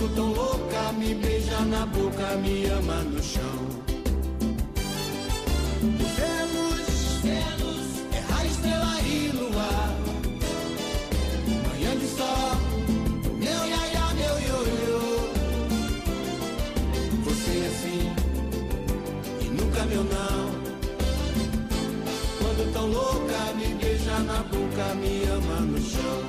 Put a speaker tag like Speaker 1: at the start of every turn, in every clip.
Speaker 1: Quando tão louca, me beija na boca, me ama no chão. Você é luz, é raio, estrela e luar. Manhã de sol, meu iaia, meu ioiô. Você é sim, e nunca meu não. Quando tão louca, me beija na boca, me ama no chão.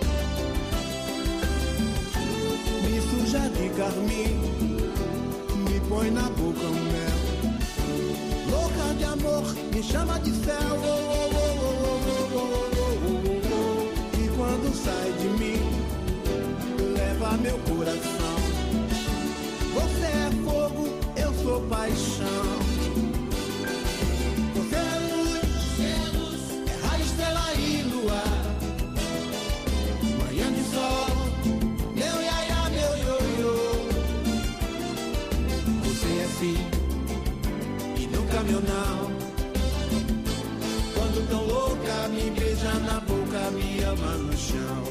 Speaker 1: Me suja de carmim, me põe na boca um mel. Louca de amor, me chama de céu. E quando sai de mim, leva meu coração. Você é fogo, eu sou paixão. Você é luz, é raio, estrela e luar. Manhã de sol, meu iaia, meu ioiô. Você é sim, meu não. Quando tão louca, me beija na boca, me ama no chão.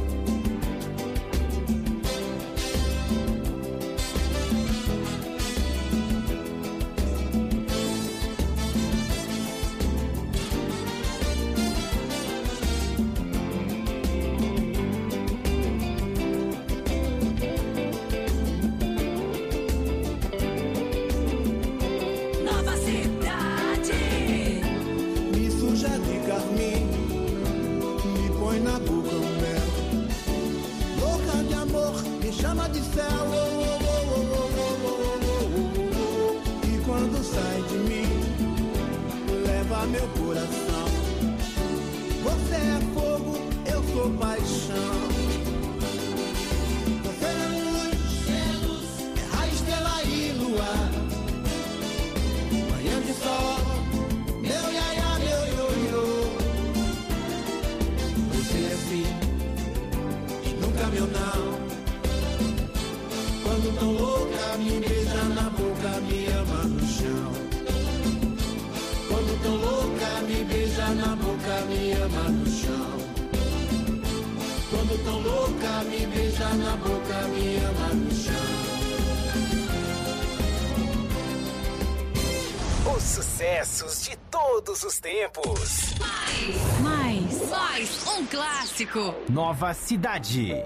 Speaker 1: Chama de céu, e quando sai de mim, leva meu coração. Você é fogo, eu sou paixão. Você é luz, é raio, estrela e luar. Manhã de sol, meu iaia, meu ioiô. Você é sim, e nunca meu não. Quando tão louca, me beija na boca, me ama no chão. Quando tão louca, me beija na boca, me ama no chão. Quando tão louca, me beija na boca, me ama no chão.
Speaker 2: Os sucessos de todos os tempos.
Speaker 3: Mais um clássico.
Speaker 4: Nova Cidade.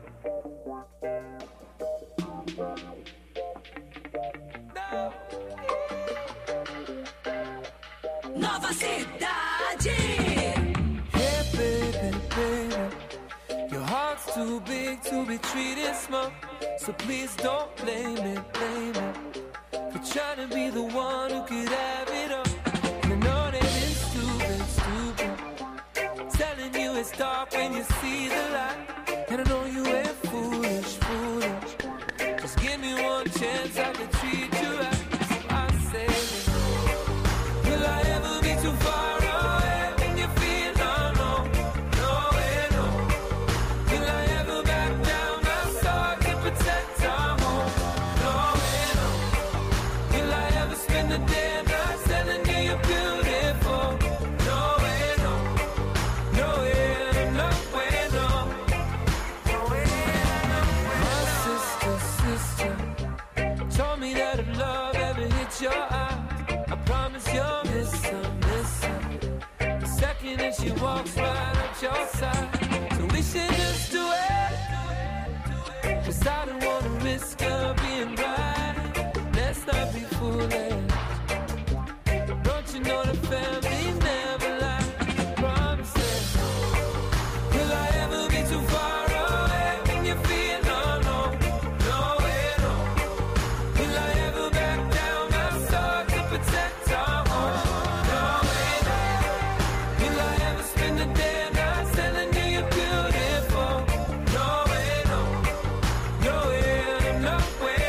Speaker 3: Nova Cidade.
Speaker 5: Hey baby, baby, your heart's too big to be treated small. So please don't blame me for trying to be the one who could have it all. I know that it's stupid, telling you it's dark when you see the light. And I know you ain't foolish. Just give me one chance, I can treat you right. So I say, will I ever be too far away when you feel alone? No way, no. Will I ever back down my sword to protect our home? No way, no. Will I ever spend the day and night telling you you're beautiful? No way, no. No way, no way, no. No way, no way. My sister told me that if love ever hits your eye, I promise you'll miss her. The second that she walks right up your side. So we should just do it, 'cause I don't wanna risk her being right. Let's not be foolish. Don't you know the family's never lie? Promise it. Will I ever be too far away when you feel alone? No way, no. Will I ever back down my sword to protect our home? No way, no. Will I ever spend the day and night telling you you're beautiful? No way, no. No way, no way,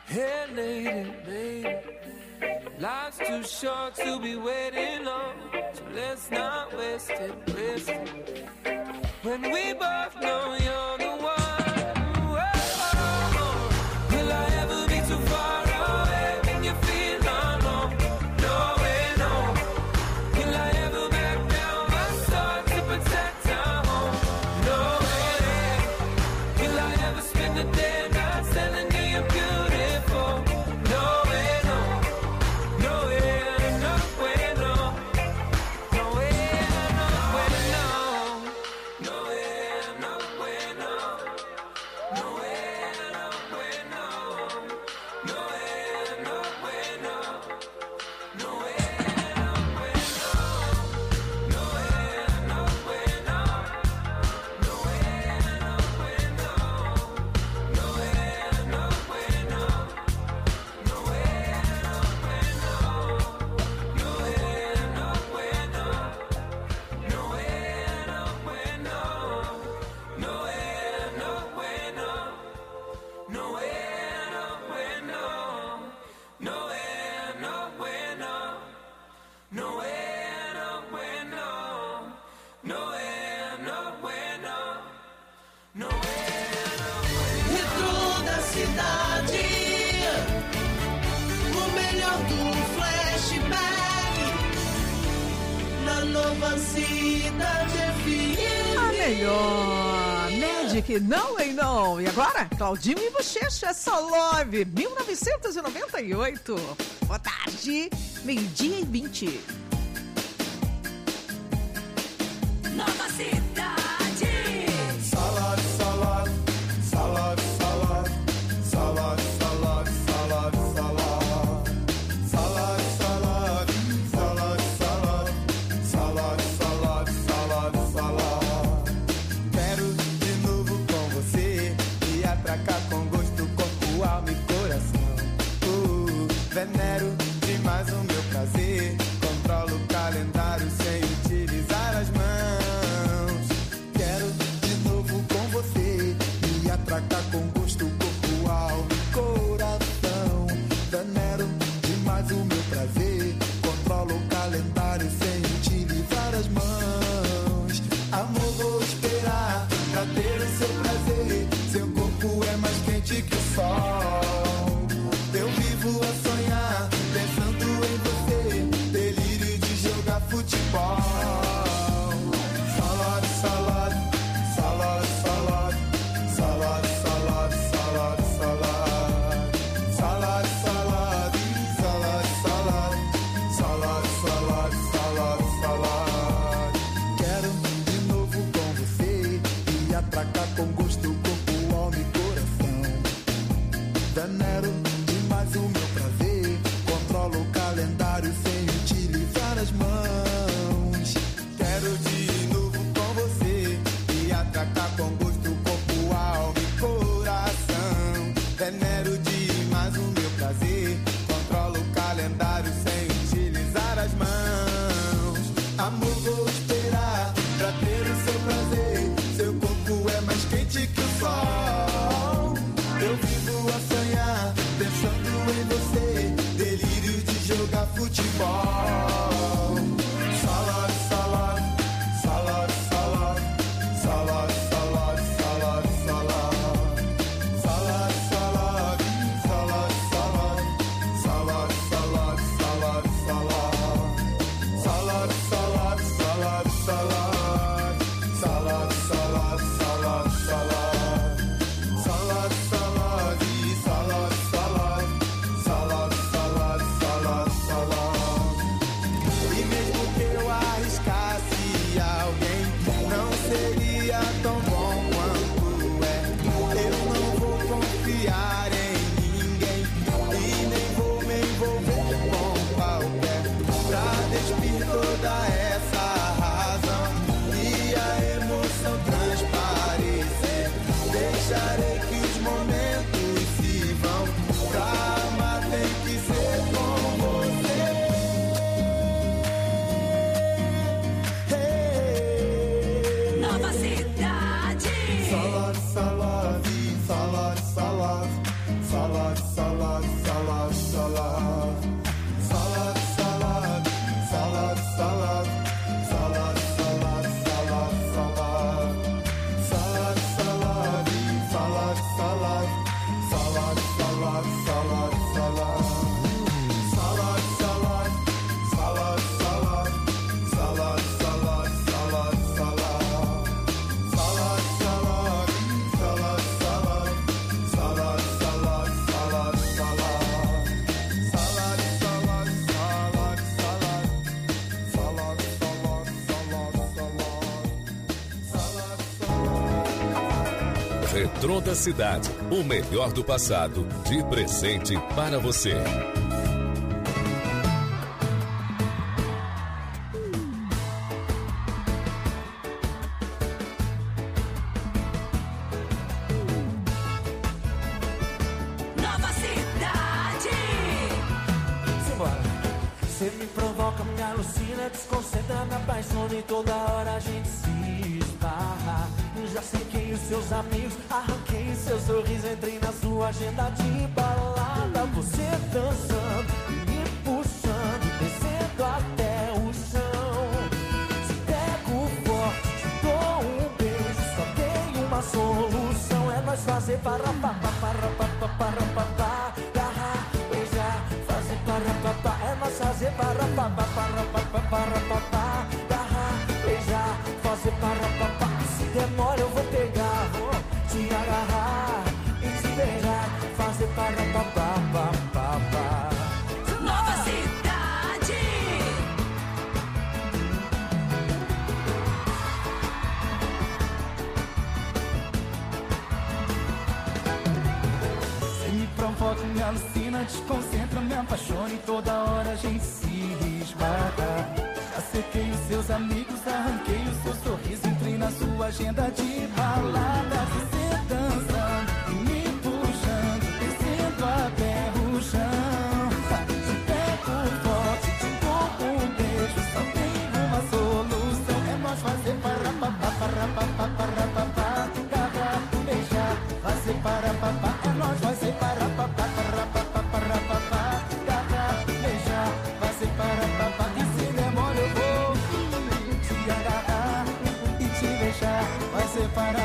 Speaker 5: Hey, lady, lady, life's too short to be waiting on, so let's not waste it, when we both know you're the one. Will I ever be too far away when you feel alone? No way, no. Will I ever back down my sword to protect our home? No way. Will I ever spend the day not telling you you're beautiful? No way, no. No way, no way, no. No way, no way, no. No way, no way, no. No way, no way, no. No way, no way, no. No way, no way, no. No way, no way, no. No way, no way, no. No way, no way, no. No way, no way, no. No way, no way, no. No way, no way, no. No way, no way, no. No way, no way, no. No way, no way, no. No way, no way, no. No way, no way, no. No way, no way,
Speaker 1: Retro da cidade, o melhor do flashback, na nova cidade FM.
Speaker 6: A melhor Magic, não e não. E agora, Claudinho e Bochecha, essa Love, 1998. Boa tarde, 12:20.
Speaker 3: Nova Cidade.
Speaker 1: Salad, salad, salad, salad, salad, salad, salad, salad. Salad, salad, salad, salad, salad, salad, salad, salad. Quero de novo com você e atracar com gosto, corpo, alma e coração. Venero demais o meu prazer, controlo o calendário sem utilizar as mãos. Quero de novo com você e atracar com gosto, corpo, alma e coração. Venero demais o meu prazer, controlo o calendário sem utilizar as mãos. Amor, vou esperar pra ter o seu prazer. Seu corpo é mais quente que o sol. Eu vivo a sonhar, pensando em você, delírio de jogar futebol. Salad, salad, salad, salad, salad, salad, salad, salad. Salad, salad, salad, salad, salad, salad, salad, salad. Quero de novo com você e atracar com gosto, corpo, alma e coração. Venero demais o meu prazer, controlo o calendário sem utilizar as mãos. Quero de novo com você e atracar com gosto, corpo, alma e coração. Venero demais o meu prazer, controlo o calendário sem utilizar as mãos. Amor, vou esperar pra ter o seu prazer. Seu corpo é mais quente que o sol. Eu vivo a sonhar, pensando em você, delírio de jogar futebol. Salad, salad, salad, salad, salad, salad, salad, salad. Salad, salad, salad, salad, salad, salad, salad, salad. Salad, salad, salad, salad. Salad, salad, salad, salad. Salad, salad, salad, salad. salad, salad, salad. Salad, salad, salad, salad. Salad, salad, salad, salad. Salad, salad, salad, salad. Salad, salad, salad, salad. Salad, salad, salad, salad. Salad, salad, salad, salad. Salad, salad, salad, salad. Salad, salad, salad, salad. Salad, salad, salad, salad. Salad, salad, salad, salad.
Speaker 7: Retrô da Cidade, o melhor do passado, de presente para você.
Speaker 3: Nova Cidade.
Speaker 5: Simbora. Você me provoca, me alucina, desconcentra, me apaixona e toda hora a gente se esbarra. Já sequei os seus amigos, arranquei seu sorriso, entrei na sua agenda de balada. Você dançando e me puxando, descendo até o chão. Te pego forte, te dou um beijo, só tem uma solução, é nós fazer para beijar, fazer para é nós fazer para beijar, fazer para se demora eu vou pegar, vou te agarrar e te beijar, fazer para
Speaker 3: Nova Cidade.
Speaker 1: Você me provoca, me alucina, desconcentra, me apaixona e toda hora a gente se esbarra. Acerquei os seus amigos, arranquei o seu sorriso, entrei na sua agenda de balada. Você dançando e me puxando, descendo até o chão. Te pego forte, te dou um beijo, só tem uma solução, é nós fazer para beijar, fazer para é nós fazer para beijar, fazer para e se demora eu vou te agarrar e te deixar, fazer para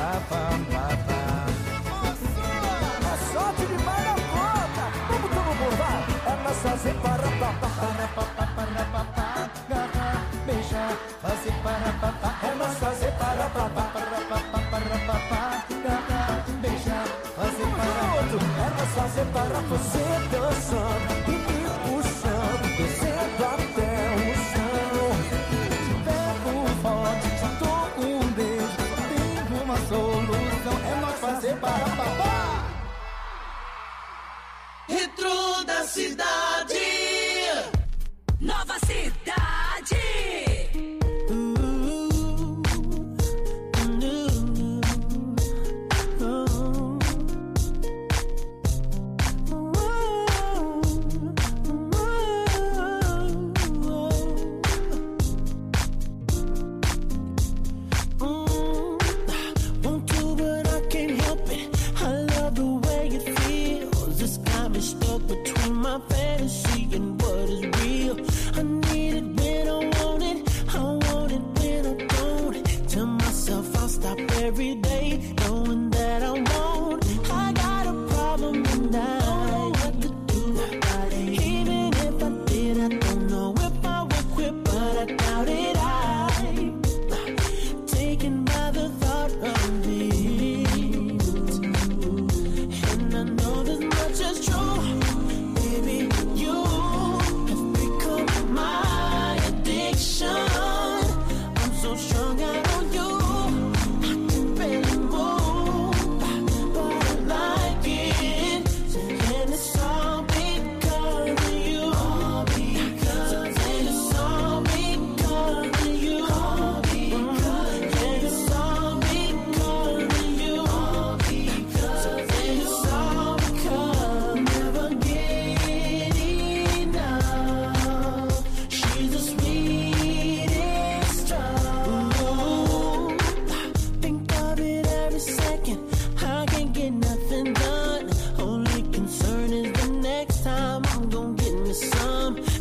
Speaker 5: a sorte de mais na conta. Vamos bombar, é nós fazer para
Speaker 1: beijar, fazer para
Speaker 5: é nós fazer para
Speaker 1: beijar, fazer para
Speaker 5: outro, é nós fazer para você dançando e me puxando, descendo até o chão.
Speaker 1: te pego forte, te dou um beijo, só tem uma solução, é nós fazer para
Speaker 3: Retrô da Cidade. Nova Cidade.
Speaker 8: Want to, but I can't help it. I love the way it feels. This got me stuck between my fantasy and what is real. I need it when I want it. I want it when I don't. Tell myself I'll stop every day, knowing that I won't. I got a problem and I don't know what to do about it. Even if I did, I don't know if I would quit, but I doubt it. Taken by the thought of it, and I know this much is true, baby. You have become my addiction. I'm so strung out on you, I can barely move.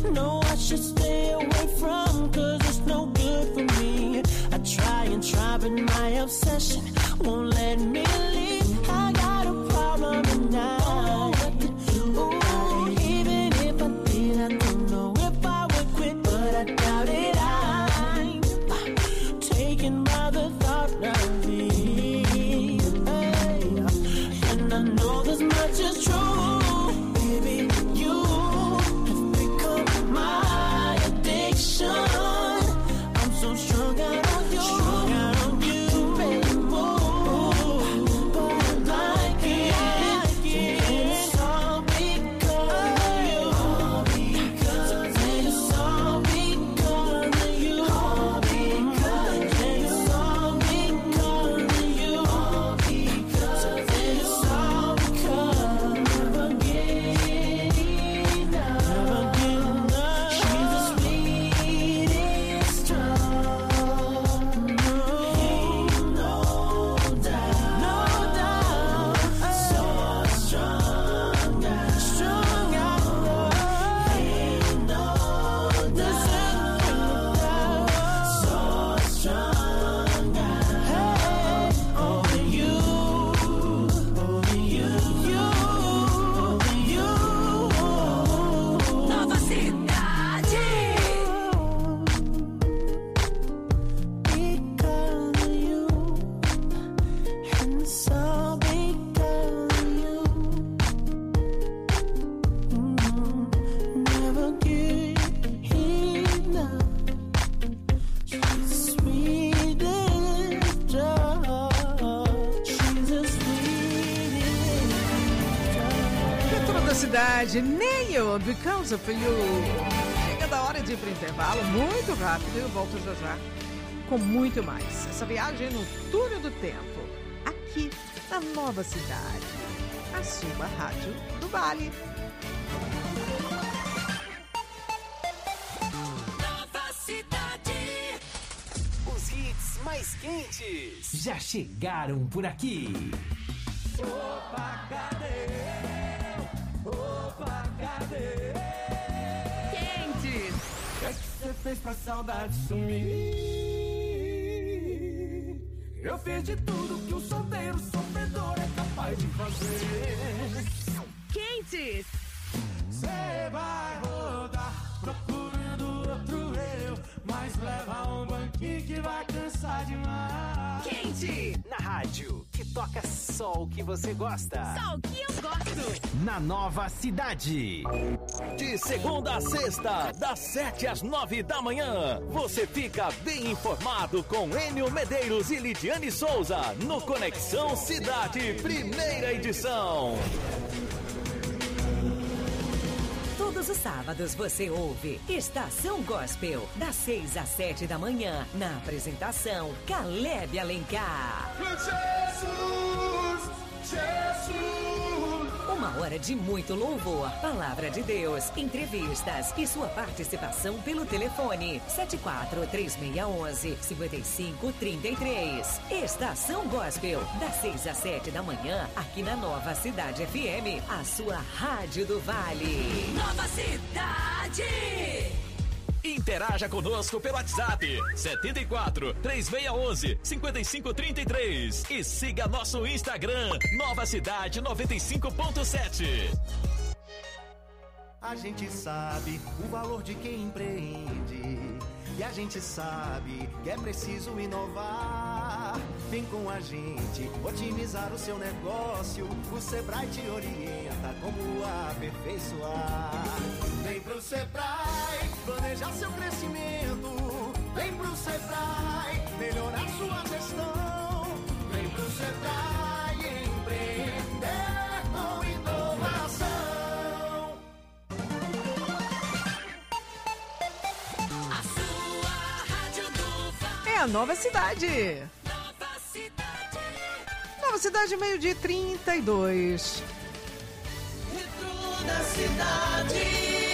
Speaker 8: know I should stay away from, 'cause it's no good for me. I try and try, but my obsession won't let me leave. I got a problem and I what to do about it. Even if I did, I don't know if I would quit, but I doubt it. I'm taken by the thought of me. And I know this much is true, baby. You have become my addiction. I'm so strung out on you, to make you move, but I like it. And it's all because of you. And it's all because of you. And it's all because of you. And it's all because never get enough. She's the sweetest drug. Ain't no doubt, so strong out, ain't no doubt, so strong out. Over you, over you, over you.
Speaker 3: Nova Cidade.
Speaker 8: Because of you, and it's all because of you. Never get enough. She's the sweetest drug. She's the sweetest drug.
Speaker 6: Retro da cidade, Neil, Because of You. Chega da hora de ir pro intervalo, muito rápido, eu volto já já com muito mais. Essa viagem no túnel do tempo, aqui na Nova Cidade, a sua rádio do Vale.
Speaker 3: Nova Cidade.
Speaker 2: Os hits mais quentes.
Speaker 4: Já chegaram por aqui.
Speaker 6: Quentes.
Speaker 5: Você fez pra saudade sumir. Eu fiz de tudo que um solteiro sofredor é capaz de fazer.
Speaker 6: Quentes.
Speaker 5: Você vai rodar procurando outro eu, mas leva um banquinho que vai cansar demais.
Speaker 6: Quente.
Speaker 2: Na rádio, que toca só o que você gosta.
Speaker 3: Só o que eu gosto.
Speaker 4: Na Nova Cidade.
Speaker 7: De segunda a sexta, das 7 às 9 da manhã, você fica bem informado com Enio Medeiros e Lidiane Souza no Conexão Cidade, primeira edição.
Speaker 9: Todos os sábados você ouve Estação Gospel, das 6 às 7 da manhã, na apresentação Caleb Alencar. Uma hora de muito louvor, palavra de Deus, entrevistas e sua participação pelo telefone 74-3611-5533. Estação Gospel, das 6 às 7 da manhã, aqui na Nova Cidade FM, a sua rádio do Vale.
Speaker 3: Nova Cidade.
Speaker 7: Interaja conosco pelo WhatsApp 74-3611-5533 e siga nosso Instagram, Nova Cidade 95.7.
Speaker 1: A gente sabe o valor de quem empreende. E a gente sabe que é preciso inovar. Vem com a gente otimizar o seu negócio. O Sebrae te orienta como aperfeiçoar. Vem pro Sebrae planejar seu crescimento. Vem pro Sebrae melhorar sua gestão. Vem pro Sebrae empreender com inovação.
Speaker 6: É a Nova Cidade.
Speaker 3: Nova Cidade.
Speaker 6: Nova Cidade, meio-dia e 32.
Speaker 3: Retro da cidade.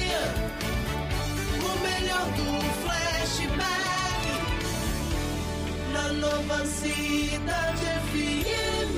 Speaker 3: O melhor do flashback. Na Nova Cidade FM.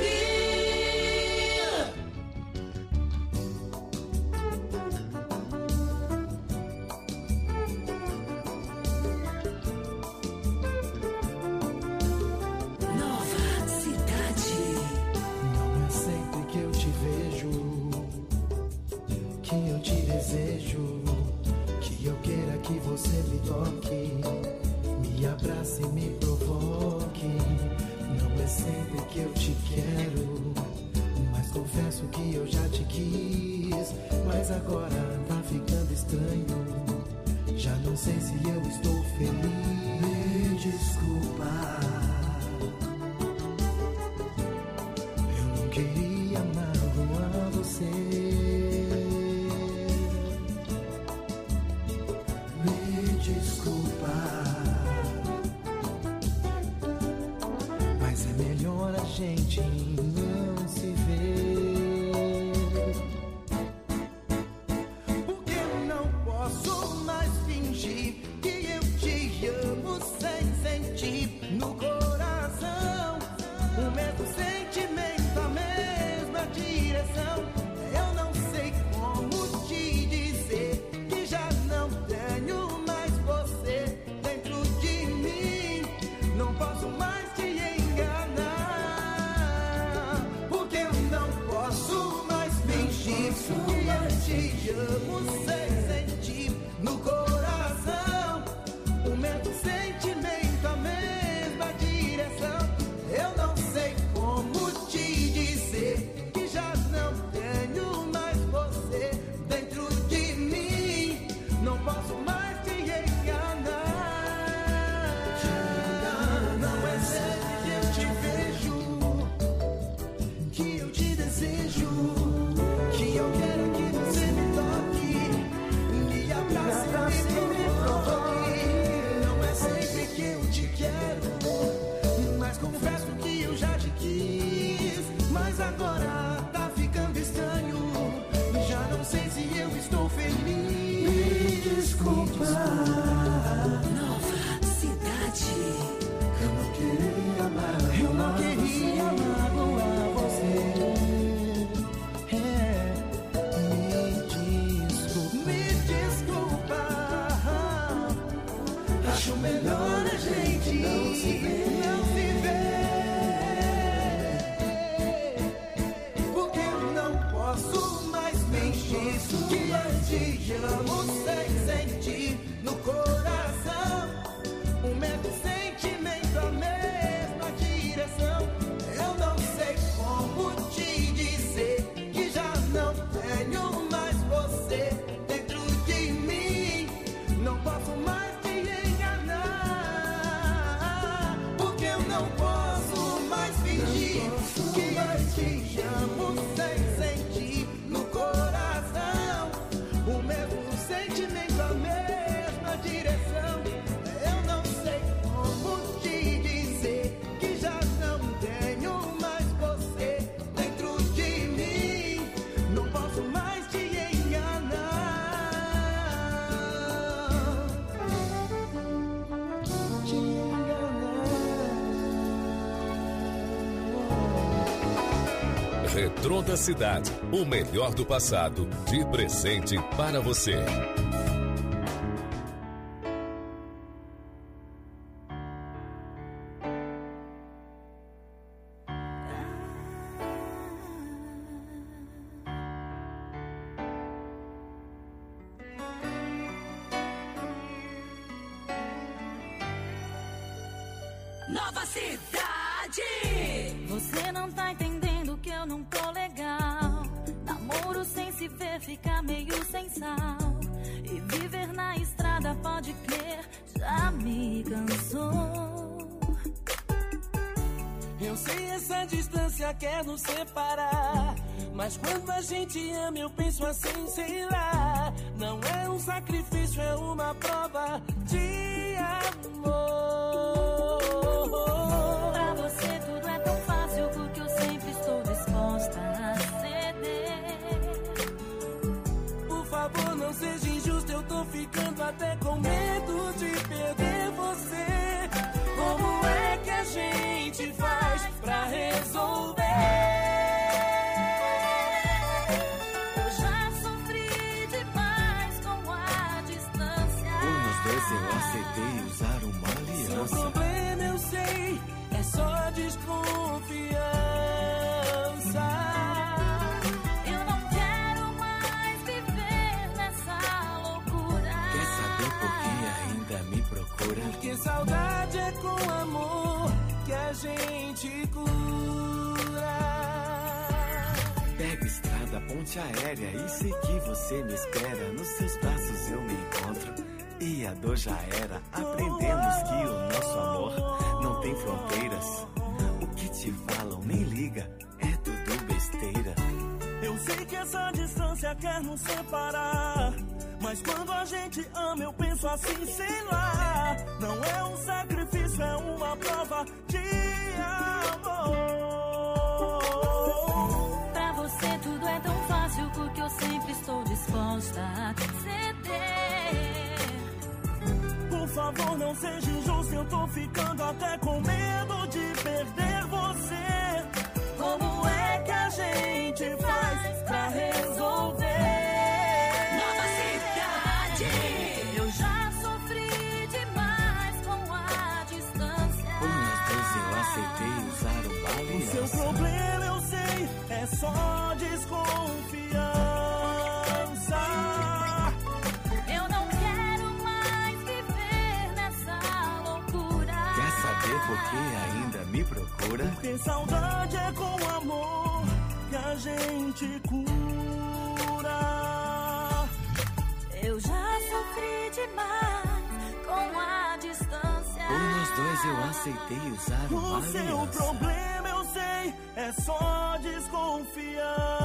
Speaker 8: que eu te desejo, que eu queira que você me toque, me abrace e me provoque. Não é sempre que eu te quero, mas confesso que eu já te quis. Mas agora tá ficando estranho, já não sei se eu estou feliz. Me desculpa, eu não queria magoar você. Me desculpa, mas é melhor a gente não se ver. Porque eu não posso mais fingir que eu te amo sem sentir no coração o mesmo sentimento, a mesma direção. Eu não sei como te dizer que já não tenho mais você dentro de mim. Não posso mais te enganar, porque eu não posso mais fingir que eu te amo sem sentir no coração o mesmo sentimento, a mesma direção. Eu não sei como te dizer que já não tenho mais você dentro de mim. Não posso mais te enganar. Não é sempre que eu te vejo, que eu te desejo, que eu quero que você me toque, me abrace e me provoque. Não é sempre que eu te quero, mas confesso que eu já te quis. Mas agora tá ficando estranho, já não sei se eu estou feliz. Me desculpa,
Speaker 3: Nova Cidade.
Speaker 8: eu não queria magoar você. Me desculpa, acho melhor a gente não se ver. Porque eu não posso mais fingir que eu te amo sem sentir no coração o mesmo sentimento, a mesma direção. Eu não sei como te dizer que já não tenho mais você dentro de mim. Não posso mais te enganar, porque eu não posso mais fingir que eu te amo sem sentir no coração o mesmo sentimento, a mesma direção. Eu não sei como te dizer que já não tenho mais você dentro de mim. Não posso mais te enganar. Te enganar.
Speaker 10: Retrô da Cidade, o melhor do passado, de presente para você.
Speaker 3: Nova Cidade.
Speaker 11: Você não tá entendendo que eu não tô legal. Namoro sem se ver fica meio sem sal. E viver na estrada, pode crer, já me cansou.
Speaker 5: Eu sei essa distância quer nos separar, mas quando a gente ama eu penso assim, sei lá. Não é um sacrifício, é uma prova de amor.
Speaker 11: Pra você tudo é tão fácil, porque eu sempre estou disposta a ceder.
Speaker 5: Por favor, não seja injusto, eu tô ficando até com medo de perder você. Como é que a gente faz pra resolver?
Speaker 11: Eu já sofri demais com a distância.
Speaker 12: Por nós dois eu aceitei usar uma aliança.
Speaker 5: Seu problema eu sei, é só desconfiança.
Speaker 11: Eu não quero mais viver
Speaker 5: Porque saudade é com amor que a gente cura.
Speaker 12: Pego estrada, ponte aérea e sei que você me espera. Nos seus braços eu me encontro e a dor já era. Aprendemos que o nosso amor não tem fronteiras. O que te falam nem liga, é tudo besteira.
Speaker 5: Eu sei que essa distância quer nos separar, mas quando a gente ama eu penso assim, sei lá. Não é um sacrifício, é uma prova de amor.
Speaker 11: Pra você tudo é tão fácil, porque eu sempre estou disposta a ceder.
Speaker 5: Por favor, não seja injusto, eu tô ficando até com medo de perder você. Como é que a gente faz pra resolver?
Speaker 11: Nova cidade. Eu já sofri demais com a distância.
Speaker 12: Por nós dois eu aceitei usar uma aliança.
Speaker 5: O seu problema eu sei, é só desconfiança.
Speaker 11: Eu não quero mais viver nessa loucura.
Speaker 12: Quer saber por que ainda me procura?
Speaker 5: Porque saudade é com amor que a gente cura.
Speaker 11: Eu já sofri demais com a distância.
Speaker 12: Por nós dois eu aceitei usar uma
Speaker 5: O seu
Speaker 12: aliança.
Speaker 5: problema eu sei, é só desconfiança.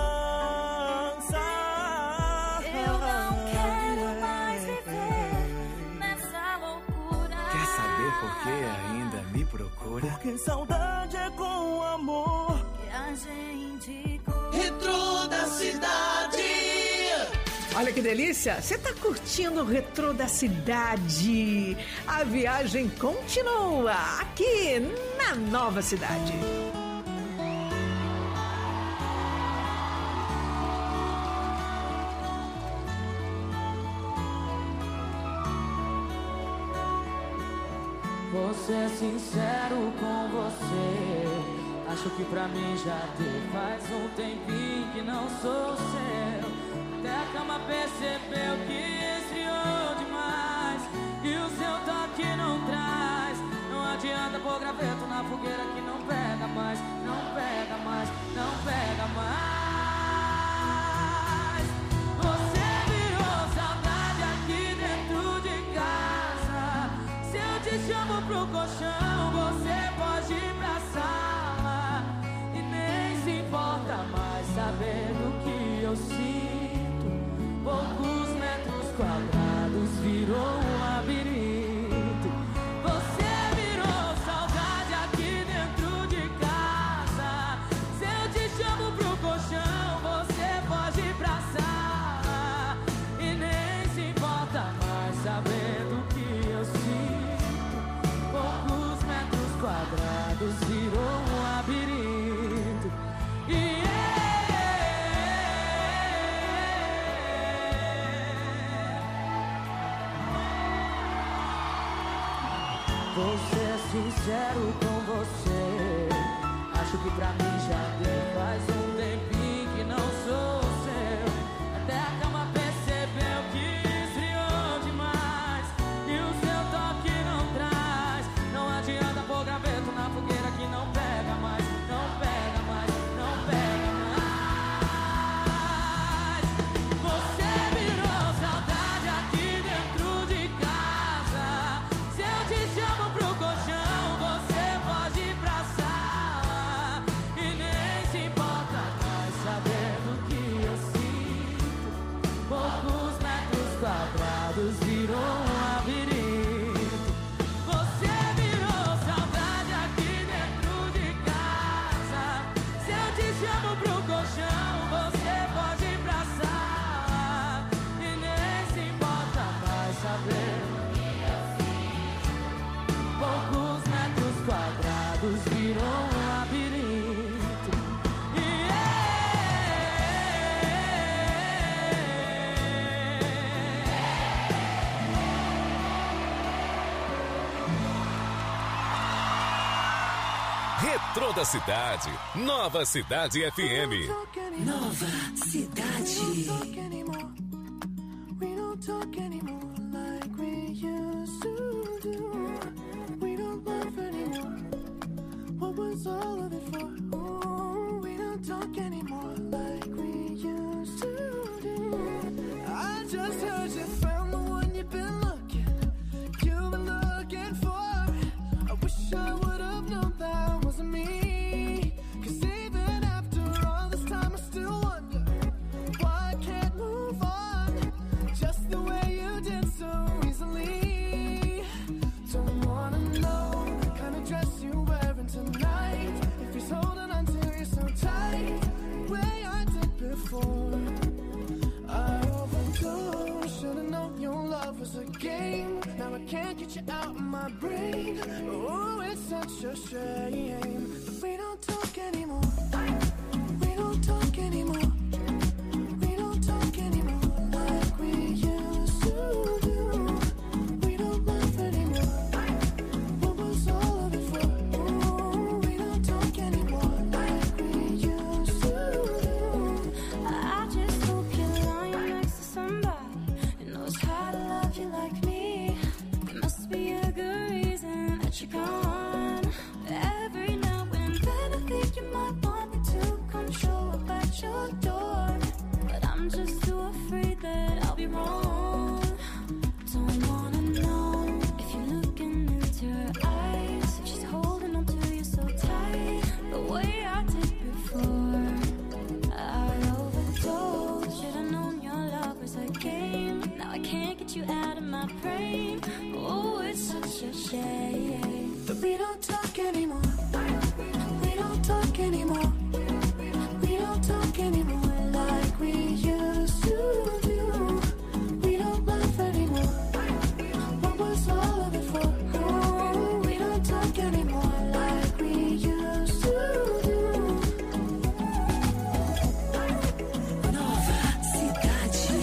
Speaker 11: Eu não quero mais viver nessa loucura.
Speaker 12: Quer saber por que ainda me procura?
Speaker 5: Porque saudade é com amor
Speaker 11: que a gente cura.
Speaker 8: Retrô da cidade.
Speaker 6: Olha que delícia! Você tá curtindo o Retrô da Cidade? A viagem continua aqui na Nova Cidade.
Speaker 5: Vou ser sincero com você. Acho que pra mim já deu. Faz um tempinho que não sou seu. Até a cama percebeu que esfriou demais. E o seu toque não traz. Não adianta pôr graveto na fogueira que não pega mais. Não pega mais, não pega mais. Você virou saudade aqui dentro de casa. Se eu te chamo pro colchão, você pode ir pra sala. E nem se importa mais sabendo que eu sinto. Poucos metros quadrados virou um labirinto. Você virou saudade aqui dentro de casa. Se eu te chamo pro colchão, você pode ir pra sala. E nem se importa mais sabendo que eu sinto. Poucos metros quadrados virou um labirinto. Vou ser sincero com você. Acho que pra mim já deu. Faz um tempinho que não sou seu. Até a cama percebeu que esfriou demais. E o seu toque não traz. Não adianta pôr graveto na fogueira que não pega mais. Não pega mais, não pega mais. Você virou saudade aqui dentro de casa. Se eu te chamo pro colchão, você pode ir pra sala. E nem se importa mais sabendo que eu sinto. Poucos metros quadrados virou um labirinto. Você virou saudade aqui dentro de casa. Se eu te chamo pro colchão, você pode ir pra sala. E nem se importa mais sabendo que eu sinto. Poucos metros quadrados virou um labirinto.
Speaker 10: Retrô da Cidade, Nova Cidade FM.
Speaker 3: Nova Cidade.
Speaker 8: We don't talk anymore like we used to do. just heard you found the one you've been looking for. I wish I would have known that wasn't me. 'Cause even after all this time I still wonder why I can't move on just the way you did so easily. Don't wanna know the kind of dress you're wearing tonight, if he's holding on to you so tight, the way I did before. I overdosed, should've known your love was a game. Now I can't get you out of my brain. Oh, it's such a shame that we don't talk anymore. We don't talk anymore. We don't talk anymore like we used to do. We don't laugh anymore. What was all of it for? Oh, we don't talk anymore like we used to do.
Speaker 11: I just hope you're lying next to somebody who knows how to love you like me. There must be a good reason that you're gone. Every now and then I think you might want me to come show up at your door, but I'm just too afraid that I'll be wrong. Don't wanna know if you're looking into her eyes, if she's holding on to you so tight, the way I did before. I overdosed, should've known your love was a game. Now I can't get you out of my brain. Oh, it's such a shame
Speaker 8: that we don't talk anymore. We don't talk anymore. We don't talk anymore like we used to do. We don't laugh anymore. What was all of it for? Oh, we don't talk anymore like we used to do.
Speaker 3: Nova Cidade.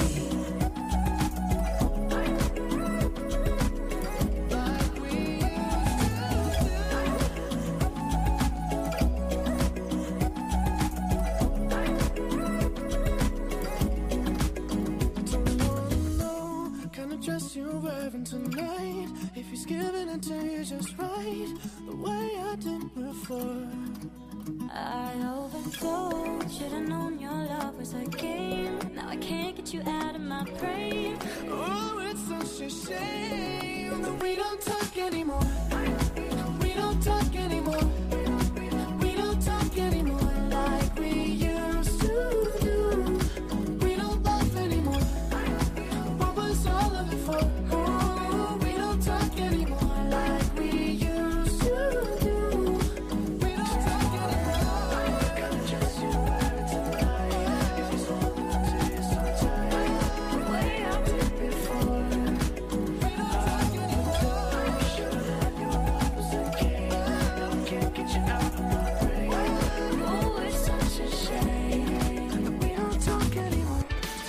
Speaker 8: Dress you're wearing tonight, if he's giving it to you just right, the way I did before.
Speaker 11: I overdosed, should've known your love was a game. Now I can't get you out of my brain.
Speaker 8: Oh, it's such a shame that we don't talk anymore. We don't talk anymore. We don't talk anymore like we used to do. We don't laugh anymore. What was all of it for? Oh, we don't talk anymore like we used to do. We don't talk anymore. Gotta dress you wearing tonight, if he's holding on to you so tight, the way I did before. We don't talk anymore. Should've known your love was a game. Now I can't get you out of my brain.
Speaker 11: Oh, it's such a shame
Speaker 8: that we don't talk anymore.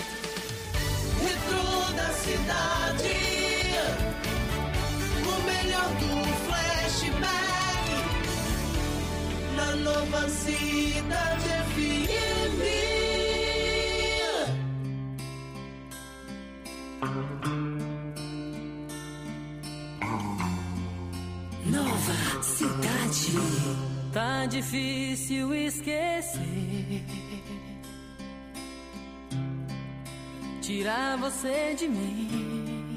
Speaker 13: Retro da cidade, o melhor do flashback, na Nova Cidade FM.
Speaker 3: Nova Cidade.
Speaker 5: Tá difícil esquecer, tirar você de mim.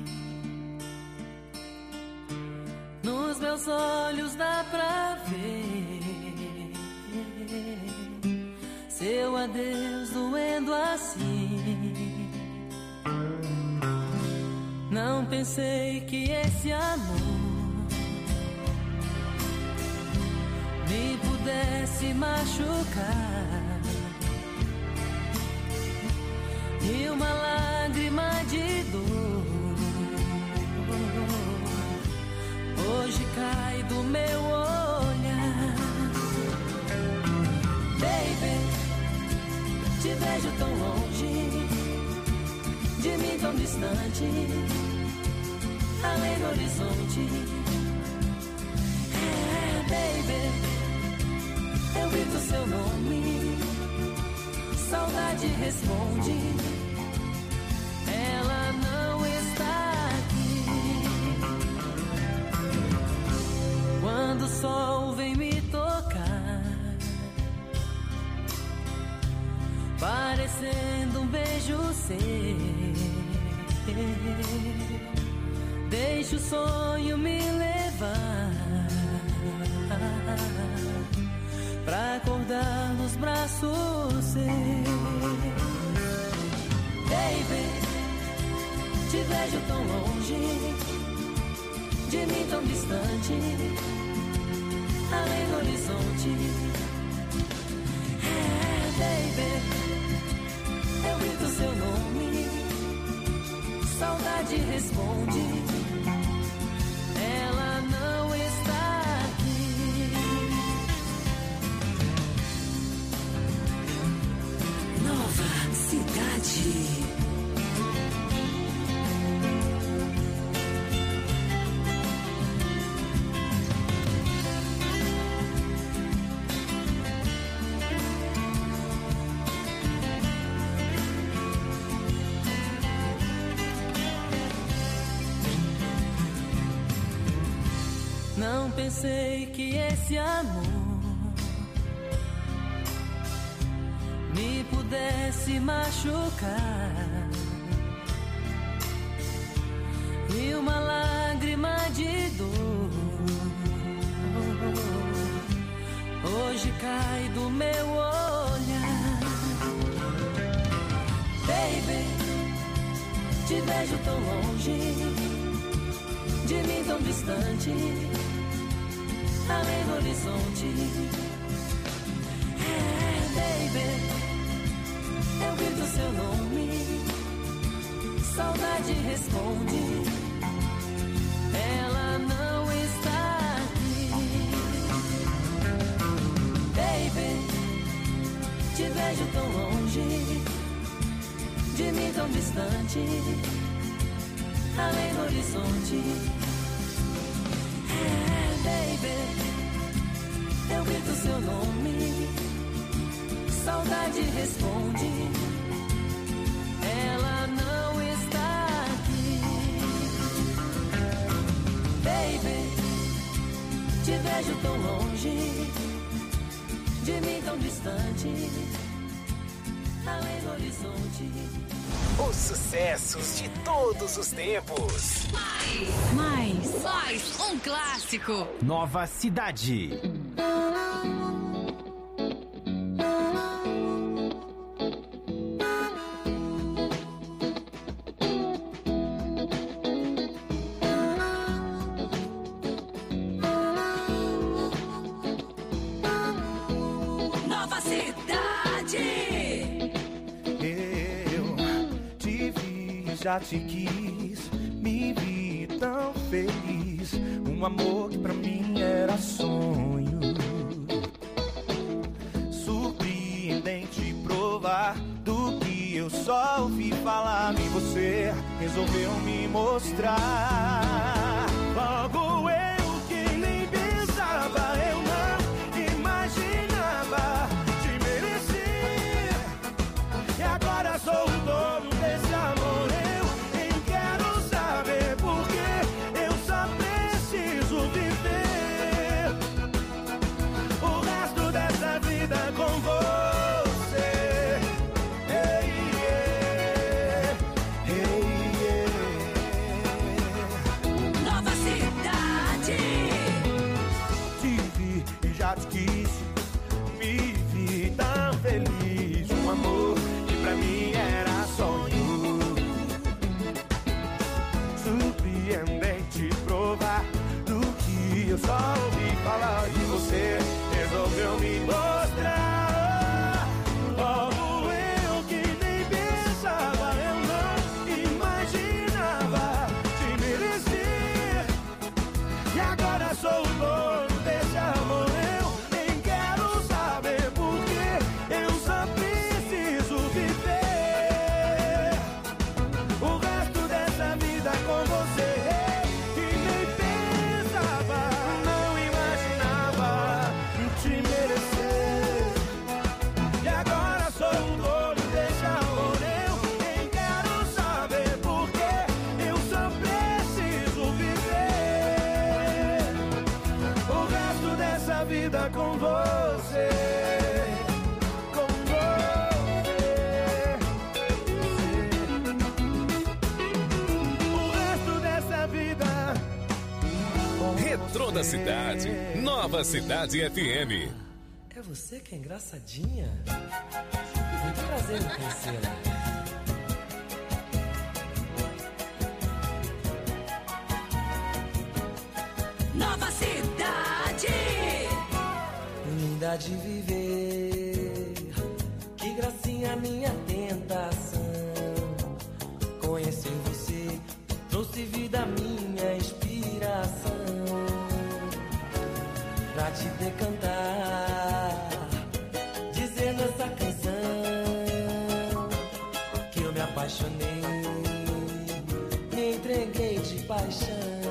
Speaker 5: Nos meus olhos dá pra ver seu adeus doendo assim. Não pensei que esse amor me pudesse machucar, e uma lágrima de dor hoje cai do meu olhar. Baby, te vejo tão longe, de mim tão distante, além do horizonte. Baby, eu grito seu nome, saudade responde, ela não está aqui. Quando o sol vem me tocar, parecendo um beijo seu, Deixa o sonho me levar pra acordar nos braços seus. Baby, te vejo tão longe, de mim tão distante, além do horizonte. Baby, eu grito seu nome, saudade responde, ela não está aqui.
Speaker 3: Nova Cidade.
Speaker 5: Não pensei que esse amor me pudesse machucar, e uma lágrima de dor hoje cai do meu olhar. Baby, te vejo tão longe, de mim tão distante, além do horizonte. Baby, eu grito seu nome, saudade responde, ela não está aqui. Baby, te vejo tão longe, de mim tão distante, além do horizonte. Baby, eu grito seu nome, saudade responde, ela não está aqui. Baby, te vejo tão longe, de mim tão distante, além do horizonte.
Speaker 2: Os sucessos de todos os tempos.
Speaker 3: Mais um clássico.
Speaker 4: Nova Cidade.
Speaker 3: Nova Cidade.
Speaker 1: Eu te vi, já te quis, me vi tão feliz. Um amor que pra mim era sonho. Surpreendente provar do que eu só ouvi falar. E você resolveu me mostrar. Logo eu que nem pensava, eu não imaginava te merecer. E agora sou o dono desse amor. Eu nem quero saber por que eu só preciso viver o resto dessa vida com você. Hey, yeah. Hey, yeah.
Speaker 3: Nova Cidade.
Speaker 1: Te vi e já te quis, me vi tão feliz. Um amor que pra mim era sonho. Surpreendente provar do que eu só ouvi falar. E você resolveu me mostrar. Logo eu que nem pensava, eu não imaginava te merecer. E agora sou o dono desse amor. Eu nem quero saber por que eu só preciso viver o resto dessa vida com você. E nem pensava, não
Speaker 10: Retrô da Cidade. Nova Cidade FM.
Speaker 14: É você que é engraçadinha? Muito prazer em conhecê-la.
Speaker 3: Nova Cidade.
Speaker 14: Linda de viver, que gracinha minha tentação. Conhecer você trouxe vida minha inspiração. Pra te decantar, dizer nessa canção que eu me apaixonei, me entreguei de paixão.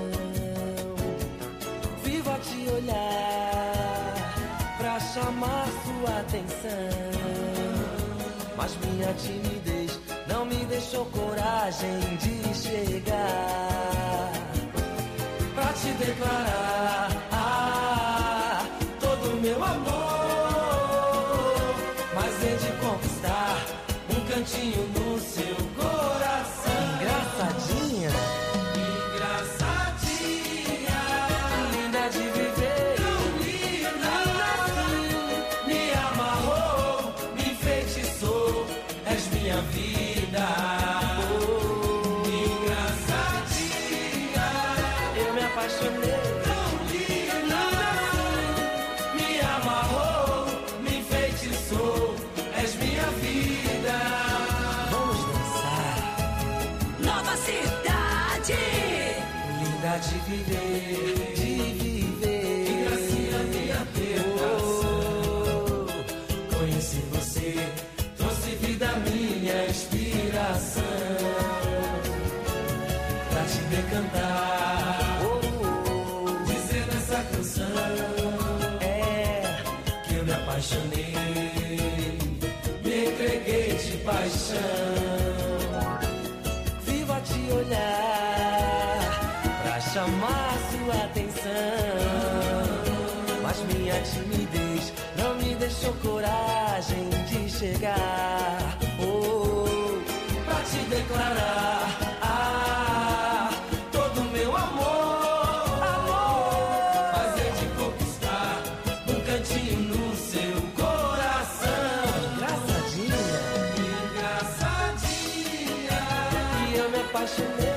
Speaker 14: Vivo a te olhar pra chamar sua atenção, mas minha timidez não me deixou coragem de chegar pra te declarar todo o meu amor, mas hei de conquistar um cantinho no seu coração. Engraçadinha, engraçadinha, linda de viver, tão linda assim, me amarrou, me enfeitiçou, és minha vida. Engraçadinha, eu me apaixonei. De viver, que gracinha minha tentação. Conheci você, trouxe vida minha inspiração. Pra te decantar, dizer nessa canção que eu me apaixonei, me entreguei de paixão. Vivo a te olhar, chamar sua atenção, mas minha timidez não me deixou coragem de chegar pra te declarar todo o meu amor, mas hei de conquistar um cantinho no seu coração. Engraçadinha, engraçadinha, e eu me apaixonei.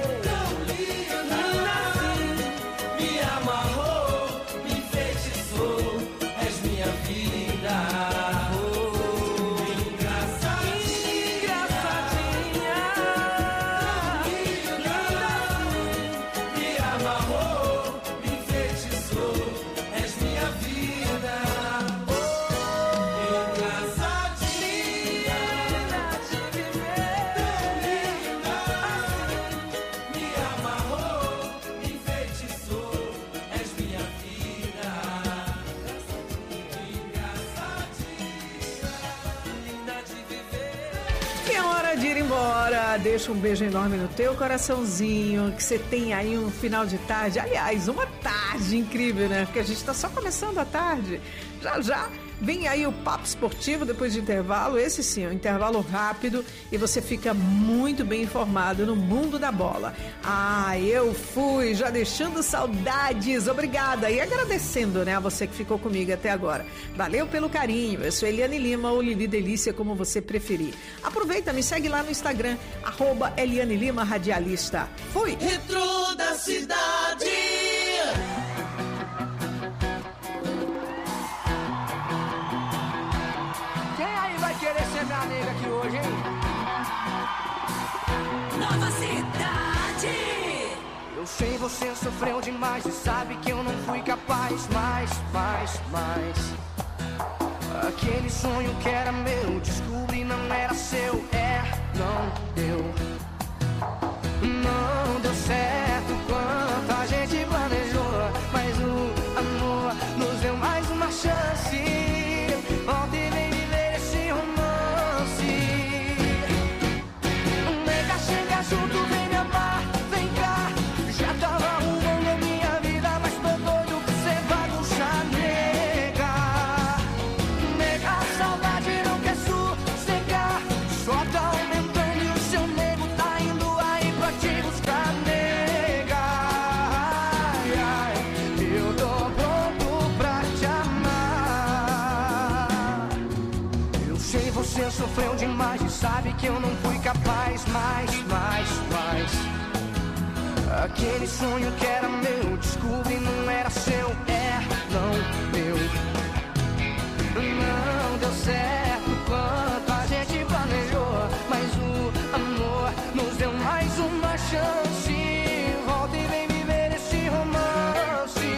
Speaker 6: Deixa um beijo enorme no teu coraçãozinho, que você tem aí um final de tarde, aliás, uma tarde incrível, né? Porque a gente tá só começando a tarde. Já vem aí o Papo Esportivo depois de intervalo, esse sim, um intervalo rápido e você fica muito bem informado no mundo da bola. Eu fui, já deixando saudades, obrigada e agradecendo, né, a você que ficou comigo até agora. Valeu pelo carinho, eu sou Eliane Lima ou Lili Delícia, como você preferir. Aproveita, me segue lá no Instagram, @Eliane Lima Radialista. Fui!
Speaker 13: Retrô da Cidade.
Speaker 15: Querer ser minha nega aqui hoje, hein?
Speaker 3: Nova Cidade.
Speaker 15: Eu sei você sofreu demais e sabe que eu não fui capaz. Mais. Aquele sonho que era meu, descobri não era seu. Não deu. Não deu certo quanto a gente planejou, mas o amor nos deu mais uma chance. Volta e vem viver esse romance. Nega, chega junto, vem me amar, vem cá. Já tava arrumando a minha vida, mas tô doido pra você bagunçar, nega. Nega, a saudade não quer sossegar, só tá aumentando e o seu nego tá sabe que eu não fui capaz mais. Aquele sonho que era meu, descobri não era seu, não meu. Não deu certo quanto a gente planejou, mas o amor nos deu mais uma chance. Volta e vem viver esse romance.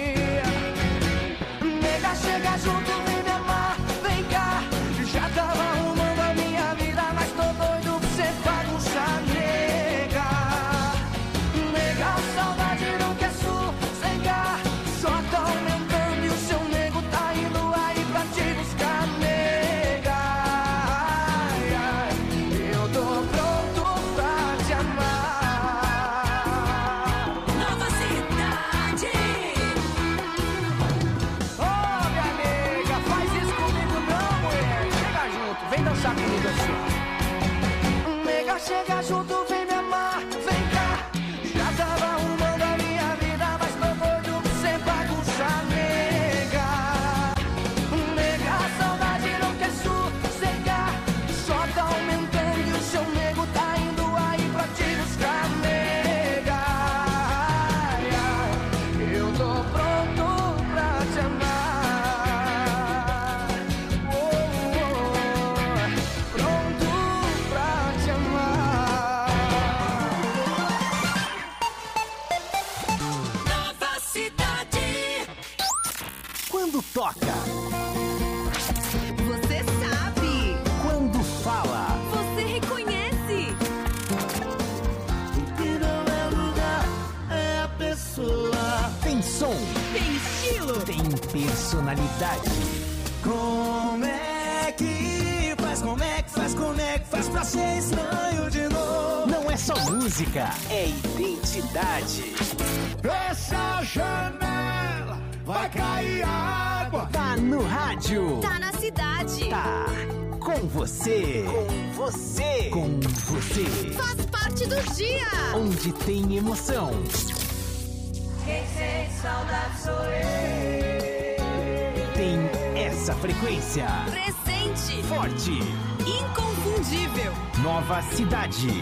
Speaker 15: Nega, chega junto, vem me amar, vem cá. Já tava arrumando a minha vida, mas tô doido pra você bagunçar, nega. Nega, a saudade não quer sossegar, só tá aumentando e o seu nego tá indo aí pra te buscar, nega. Ai, ai, eu tô pronto pra te amar.
Speaker 3: Nova Cidade.
Speaker 15: Ô, minha nega, faz isso comigo não, mulher. Chega junto, vem dançar comigo assim. Nega, chega junto, vem me amar, vem cá. Já tava arrumando a minha vida, mas tô doido pra você bagunçar, nega. Nega, a saudade não quer sossegar, só tá aumentando e o seu nego tá indo aí pra te buscar, nega. Ai, ai, eu tô pronto pra te amar. Oh, pronto pra te amar.
Speaker 3: Nova Cidade.
Speaker 4: Quando toca,
Speaker 3: Você sabe.
Speaker 4: quando fala,
Speaker 3: Você reconhece.
Speaker 8: O que não é lugar é a pessoa.
Speaker 4: tem som,
Speaker 3: Tem estilo.
Speaker 4: tem personalidade.
Speaker 8: Como é que faz? Como é que faz? Como é que faz pra ser estranho de novo?
Speaker 4: Não é só música, é identidade.
Speaker 8: Fecha a janela, vai cair água.
Speaker 4: Tá no rádio,
Speaker 3: Tá na cidade.
Speaker 4: tá com você, com você,
Speaker 3: Faz parte do dia.
Speaker 4: onde tem emoção.
Speaker 3: Quem sente saudade sou eu.
Speaker 4: Tem essa frequência
Speaker 3: Presente.
Speaker 4: forte.
Speaker 3: Inconfundível.
Speaker 4: Nova Cidade.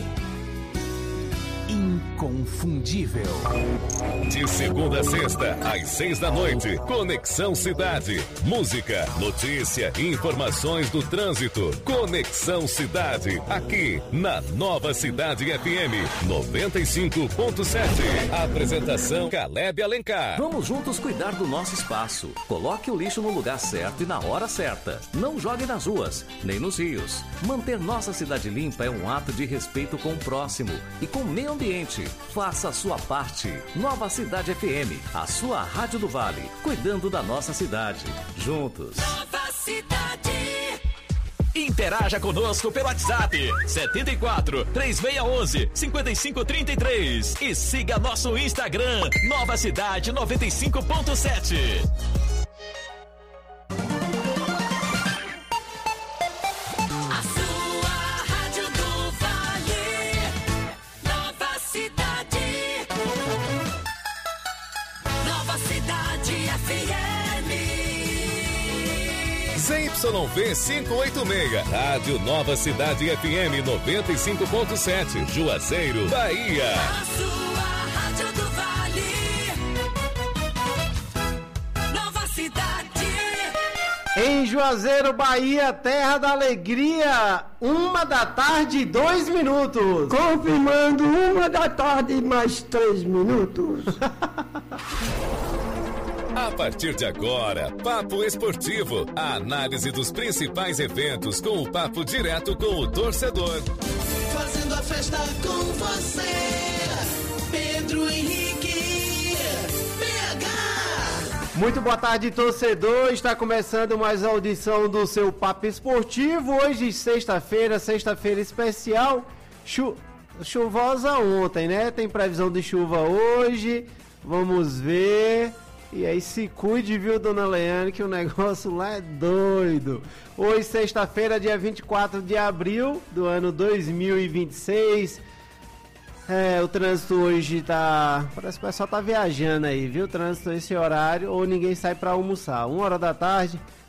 Speaker 4: Inconfundível.
Speaker 10: De segunda a sexta, às 6 da noite. Conexão Cidade. Música, notícia e informações do trânsito. Conexão Cidade. Aqui na Nova Cidade FM 95.7. Apresentação Caleb Alencar.
Speaker 16: Vamos juntos cuidar do nosso espaço. Coloque o lixo no lugar certo e na hora certa. Não jogue nas ruas, nem nos rios. Manter nossa cidade limpa é um ato de respeito com o próximo e com o meio ambiente. Faça a sua parte. Nova Cidade FM, a sua rádio do Vale, cuidando da nossa cidade. Juntos.
Speaker 3: Nova Cidade.
Speaker 7: Interaja conosco pelo WhatsApp 74 3611 5533 e siga nosso Instagram Nova Cidade 95.7.
Speaker 3: A sua rádio do Vale. Nova Cidade. Nova Cidade FM.
Speaker 10: ZYV 586, Rádio Nova Cidade FM 95.7, Juazeiro, Bahia.
Speaker 3: A sua rádio do Vale. Nova Cidade.
Speaker 17: Em Juazeiro, Bahia, terra da alegria, 1h02.
Speaker 18: Confirmando 1h mais 3 minutos.
Speaker 10: A partir de agora, Papo Esportivo, a análise dos principais eventos com o papo direto com o torcedor.
Speaker 13: Fazendo a festa com você, Pedro Henrique, PH.
Speaker 17: Muito boa tarde, torcedor. Está começando mais a audição do seu Papo Esportivo. Hoje, sexta-feira especial. Chuvosa ontem, né? Tem previsão de chuva hoje. Vamos ver. E aí se cuide, viu, dona Leane, que o negócio lá é doido. Hoje, sexta-feira, dia 24 de abril do ano 2026. O trânsito hoje tá... Parece que o pessoal tá viajando aí, viu? O trânsito esse horário, ou ninguém sai pra almoçar. 1h da tarde,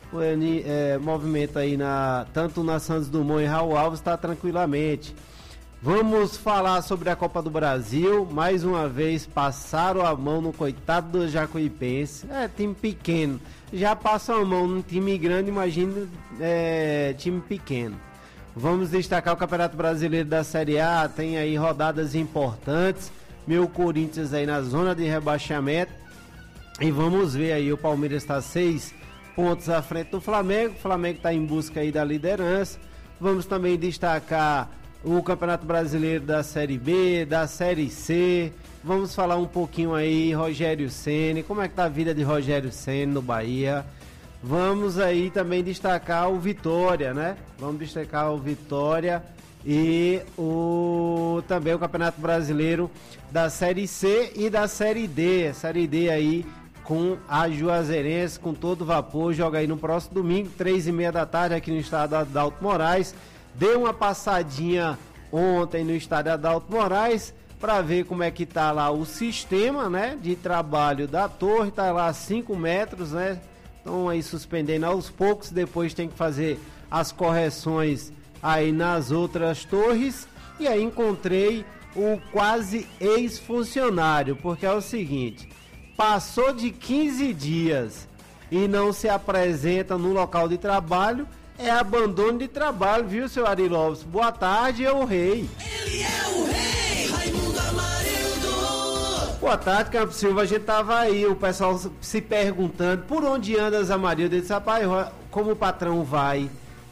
Speaker 17: movimento aí tanto na Santos Dumont e Raul Alves está tranquilamente. Vamos falar sobre a Copa do Brasil. Mais uma vez passaram a mão no coitado do Jacuipense. Time pequeno. Já passam a mão num time grande, imagina time pequeno. Vamos destacar o Campeonato Brasileiro da Série A. Tem aí rodadas importantes. Meu Corinthians aí na zona de rebaixamento. E vamos ver aí, o Palmeiras está 6 pontos à frente do Flamengo. O Flamengo está em busca aí da liderança. Vamos também destacar o Campeonato Brasileiro da Série B, da Série C. Vamos falar um pouquinho aí, Rogério Ceni, como é que tá a vida de Rogério Ceni no Bahia. Vamos aí também destacar o Vitória, né? Vamos destacar o Vitória e também o Campeonato Brasileiro da Série C e da Série D. A Série D aí com a Juazeirense, com todo vapor, joga aí no próximo domingo, 3h30 da tarde, aqui no estádio Adalto Moraes. Deu uma passadinha ontem no estádio Adalto Moraes para ver como é que tá lá o sistema, né, de trabalho da torre. Tá lá a 5 metros, né? Estão aí suspendendo aos poucos, depois tem que fazer as correções aí nas outras torres. E aí encontrei o quase ex-funcionário, porque é o seguinte, passou de 15 dias e não se apresenta no local de trabalho, é abandono de trabalho, viu, seu Ari Lopes? Boa tarde, é o rei.
Speaker 13: Ele é o rei, Raimundo Amarildo.
Speaker 17: Boa tarde, Campos Silva. A gente tava aí, o pessoal se perguntando por onde anda Amarildo. Ele disse, rapaz, como o patrão vai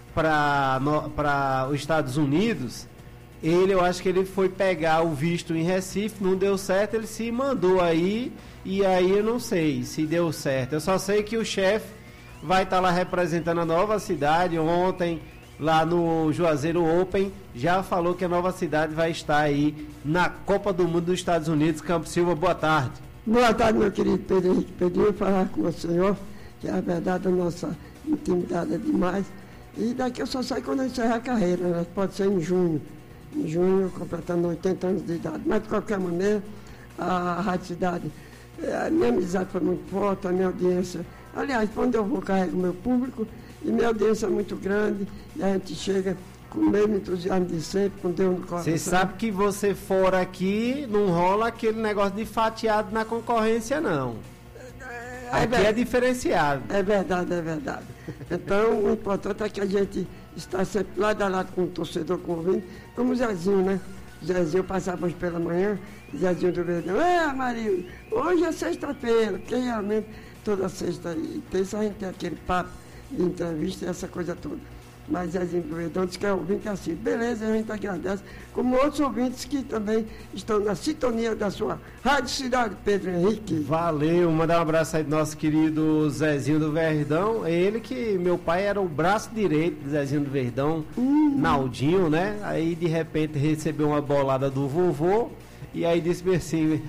Speaker 17: para os Estados Unidos, eu acho que ele foi pegar o visto em Recife, não deu certo, ele se mandou aí, e aí eu não sei se deu certo. Eu só sei que o chefe vai estar lá representando a nova cidade. Ontem, lá no Juazeiro Open, já falou que a nova cidade vai estar aí na Copa do Mundo dos Estados Unidos. Campos Silva, boa tarde.
Speaker 18: Boa tarde, meu querido Pedro Henrique. Pediu falar com o senhor, que a verdade a nossa intimidade é demais. E daqui eu só saio quando eu encerrar a carreira, né? Pode ser em junho. Em junho, completando 80 anos de idade. Mas, de qualquer maneira, a Rádio Cidade, a minha amizade foi muito forte, a minha audiência. Aliás, quando eu vou, carrego o meu público, e minha audiência é muito grande, e a gente chega com o mesmo entusiasmo de sempre, com Deus no coração.
Speaker 17: Você sabe que você fora aqui, não rola aquele negócio de fatiado na concorrência, não. Aqui é diferenciado.
Speaker 18: É verdade, é verdade. Então, o importante é que a gente está sempre lado a lado com o torcedor, com o ouvinte, como o Zezinho, né? O Zezinho passava hoje pela manhã, Zezinho do Verdão, Marinho, hoje é sexta-feira, porque realmente toda sexta e terça a gente tem aquele papo de entrevista e essa coisa toda. Mas Zezinho do Verdão disse que é ouvinte assim. Beleza, a gente agradece, como outros ouvintes que também estão na sintonia da sua Rádio Cidade, Pedro Henrique.
Speaker 17: Valeu, mandar um abraço aí do nosso querido Zezinho do Verdão. Ele que meu pai era o braço direito do Zezinho do Verdão, Naldinho, né? Aí de repente recebeu uma bolada do vovô e aí disse assim,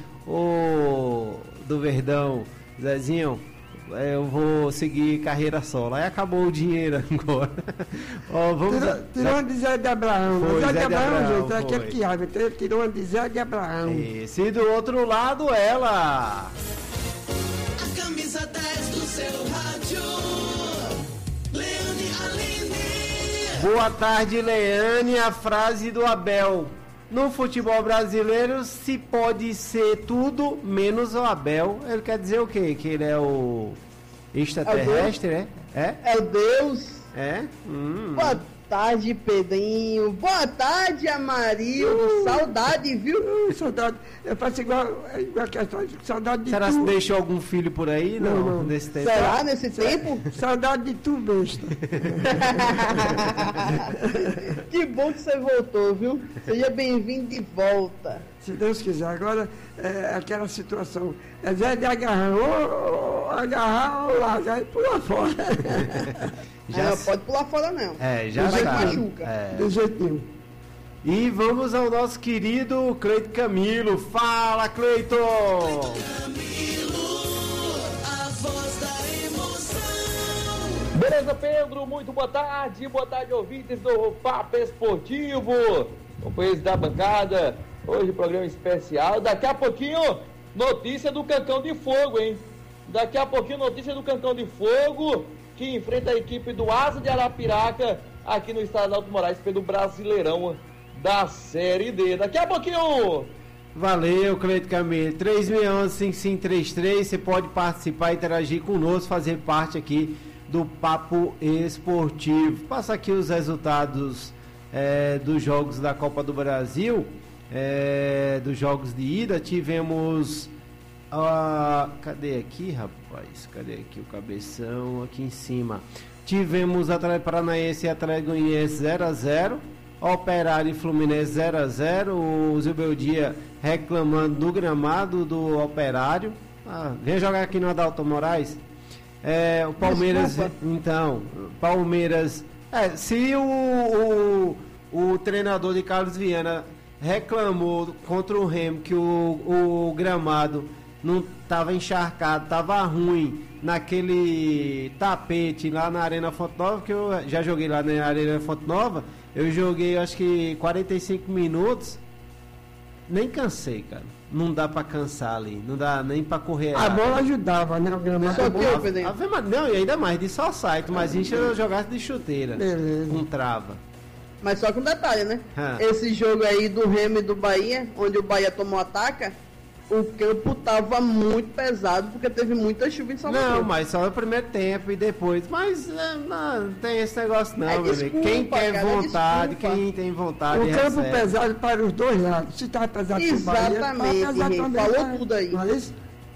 Speaker 17: do Verdão, Zezinho, eu vou seguir carreira solo. Aí acabou o dinheiro agora.
Speaker 18: Tirou uma de Zé de Abraão.
Speaker 17: Foi,
Speaker 18: Zé de Abraão, gente,
Speaker 17: foi.
Speaker 18: é aquele que abre. Tirou uma de Zé de Abraão.
Speaker 17: Esse, e do outro lado, ela.
Speaker 13: A camisa 10 do seu rádio, Leane Aline.
Speaker 17: Boa tarde, Leane. A frase do Abel. No futebol brasileiro se pode ser tudo menos o Abel. Ele quer dizer o quê? Que ele é o extraterrestre, né?
Speaker 19: É o Deus.
Speaker 17: É?
Speaker 19: Boa tarde, Pedrinho. Boa tarde, Amarildo. Saudade, viu?
Speaker 18: Saudade. Eu faço igual a questão de saudade de
Speaker 17: Será
Speaker 18: tu.
Speaker 17: que deixou algum filho por aí? Não. Nesse tempo.
Speaker 19: Será nesse tempo?
Speaker 18: Saudade de tu, besta.
Speaker 19: Que bom que você voltou, viu? Seja bem-vindo de volta.
Speaker 18: Se Deus quiser. Agora, aquela situação. É Zé de agarrar, ou agarrar ou largar e pular fora.
Speaker 19: Não pode pular fora, não.
Speaker 17: Já
Speaker 19: vai
Speaker 17: sabe.
Speaker 19: machuca.
Speaker 18: De jeito nenhum.
Speaker 17: E vamos ao nosso querido Cleiton Camilo. Fala, Cleiton!
Speaker 13: A voz da emoção.
Speaker 20: Beleza, Pedro? Muito boa tarde, ouvintes do Papo Esportivo, companheiros da bancada. Hoje programa especial. Daqui a pouquinho, notícia do Cancão de Fogo, hein? Daqui a pouquinho, notícia do Cancão de Fogo, que enfrenta a equipe do Asa de Arapiraca, aqui no estado de Alto Moraes, pelo Brasileirão da Série D. Daqui a pouquinho...
Speaker 17: Valeu, Cleito Camilo. 3611-5533, você pode participar, interagir conosco, fazer parte aqui do Papo Esportivo. Passa aqui os resultados dos jogos da Copa do Brasil, dos jogos de ida. Tivemos... cadê aqui, rapaz? Cadê aqui o cabeção? Aqui em cima. Tivemos Atlético Paranaense e Atlético Goianiense 0x0. Operário e Fluminense 0x0. O Zubeldia reclamando do gramado do Operário. Vem jogar aqui no Adalto Moraes. O Palmeiras. Então, Palmeiras. Se o treinador de Carlos Viana reclamou contra o Remo que o gramado não estava encharcado, estava ruim naquele tapete lá na Arena Fonte Nova, que eu já joguei lá na Arena Fonte Nova. Eu joguei acho que 45 minutos, nem cansei, cara. Não dá pra cansar ali, não dá nem pra correr.
Speaker 18: A bola ajudava, né? O gramado
Speaker 17: não, e ainda mais de só saito, mas isso eu jogasse de chuteira.
Speaker 18: Beleza.
Speaker 17: Com trava.
Speaker 19: Mas só com um detalhe, né? Esse jogo aí do Remo e do Bahia, onde o Bahia tomou ataque, o campo tava muito pesado, porque teve muita chuva em Salvador.
Speaker 17: Não, mas só no primeiro tempo e depois. Mas não tem esse negócio não, meu amigo. Quem quer vontade, quem tem vontade.
Speaker 18: O campo pesado para os dois lados. Se tá pesado pro Bahia,
Speaker 19: exatamente, falou tudo aí.
Speaker 18: Mas...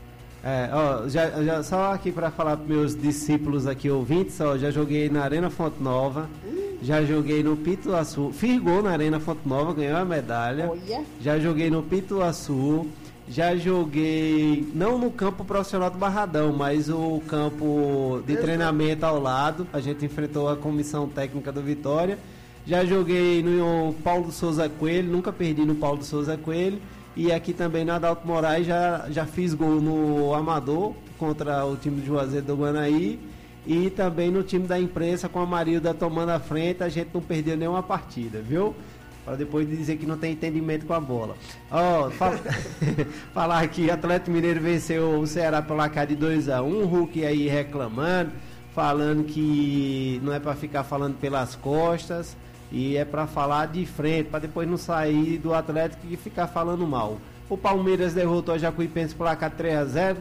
Speaker 17: já só aqui para falar para meus discípulos aqui, ouvintes, já joguei na Arena Fonte Nova. Já joguei no Pituaçu, fiz gol na Arena Fonte Nova, ganhou a medalha.
Speaker 19: Olha.
Speaker 17: Já joguei no Pituaçu, já joguei, não no campo profissional do Barradão, mas o campo de treinamento ao lado. A gente enfrentou a comissão técnica do Vitória. Já joguei no Paulo Souza Coelho, nunca perdi no Paulo Souza Coelho. E aqui também no Adalto Moraes já fiz gol no Amador, contra o time de Juazeiro do Guanaí. E também no time da imprensa, com a Marilda tomando a frente, a gente não perdeu nenhuma partida, viu? Para depois dizer que não tem entendimento com a bola. Falar aqui, Atlético Mineiro venceu o Ceará pelo placar de 2x1, Hulk aí reclamando, falando que não é para ficar falando pelas costas, e é para falar de frente, para depois não sair do Atlético e ficar falando mal. O Palmeiras derrotou a Jacuipense pelo placar 3x0,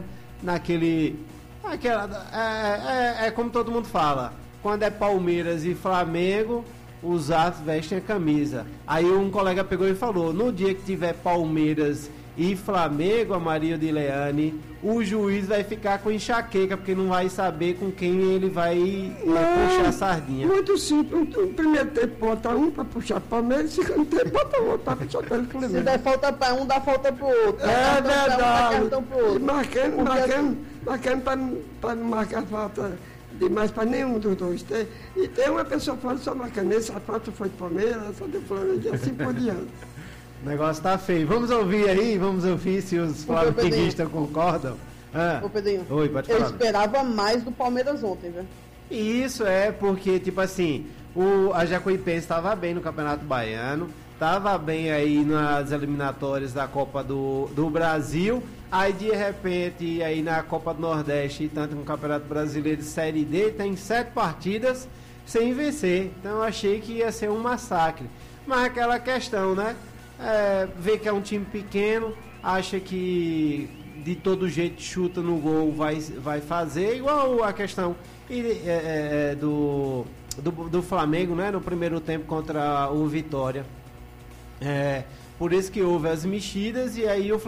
Speaker 17: como todo mundo fala, quando é Palmeiras e Flamengo, os atos vestem a camisa. Aí um colega pegou e falou: no dia que tiver Palmeiras e Flamengo, a Maria de Leane, o juiz vai ficar com enxaqueca, porque não vai saber com quem ele vai puxar a sardinha.
Speaker 18: Muito simples. No primeiro tempo bota um para puxar Palmeiras, no segundo tempo bota outro para puxar o Flamengo.
Speaker 19: Se der falta para um, dá falta para o outro.
Speaker 18: É verdade. Marcando para não marcar falta demais para nenhum dos dois. E tem uma pessoa falando só marcando. Essa falta foi de Palmeiras, essa de Flamengo e assim por diante.
Speaker 17: O negócio tá feio. Vamos ouvir se os flamenguistas concordam.
Speaker 19: Ô Pedrinho,
Speaker 17: oi, pode falar.
Speaker 19: Eu esperava mais do Palmeiras ontem, velho.
Speaker 17: Isso porque, tipo assim, a Jacuipense estava bem no Campeonato Baiano, estava bem aí nas eliminatórias da Copa do Brasil. Aí de repente, aí na Copa do Nordeste, tanto no Campeonato Brasileiro de Série D, tem 7 partidas sem vencer. Então eu achei que ia ser um massacre. Mas aquela questão, né? Vê que é um time pequeno, acha que de todo jeito chuta no gol, vai fazer, igual a questão do Flamengo, né? No primeiro tempo contra o Vitória. Por isso que houve as mexidas e aí o